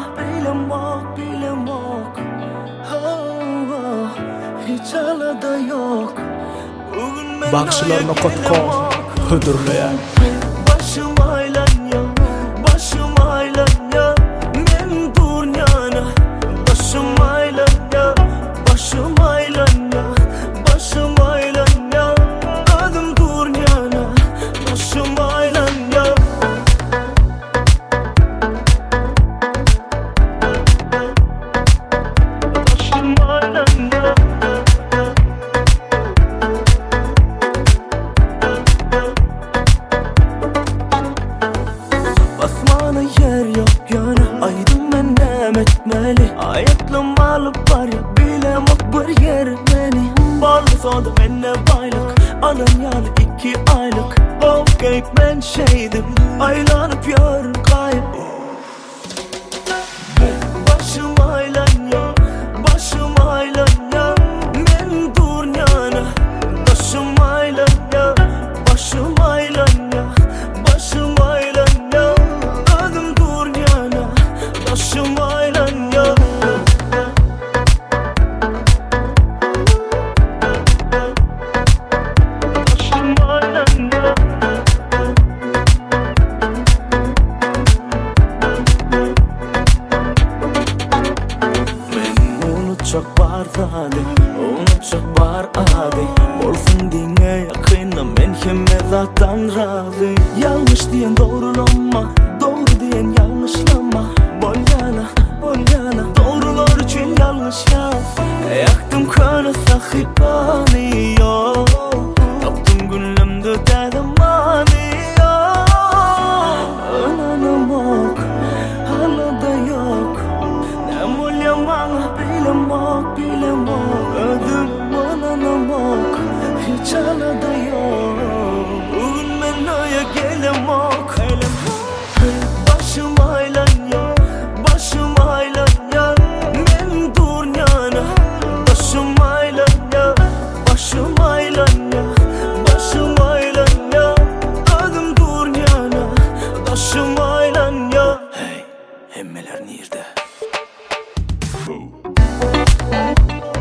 bilemek, bilemek. Hiç alada yok. Bugün ben Bakışlarına kotkon hüdürleyen başım aylanıyor, başım aylanıyor. Men dünyana başım aylanıyor, başım aylanıyor, başım aylanıyor. Adım dünyana başım aylanıyor. Başım aylanıyor. Basmana yer yok yana, aydın ben nem etmeli. Ayaklarım alıp var ya, bilemek bir yer beni. Barlı sonda benimle baylık, alın yalı 2 aylık. Okey ben şeydim, aylanıp yarın kayıp. Başım aylanıyor, başım aylanıyor. Men dünyana başım aylanıyor, başım aylanıyor, başım aylanıyor. Adım dünyana başım aylanıyor. Başım aylanıyor. Unutacak var hadi, unutacak var hadi. Olsun diye yakınım, men kime zaten razı. Yanlış diyen doğrulama, doğru diyen yanlışlama. Bol yana, doğrular için yanlış yaz. Yaktım kana sahibani yo, taptım gülümde dedim mani yo. Önanamak, hala da yok. Ne mulyamak, bilemek, bilemek. Ödüm ananamak, hiç hala da yok. Bugün ben aya gelemek. Başım aylanıyor, başım aylanıyor. Men dünyana başım aylanıyor, başım aylanıyor, başım aylanıyor. Adım dünyana başım aylanıyor. Hey, emmeler nerede?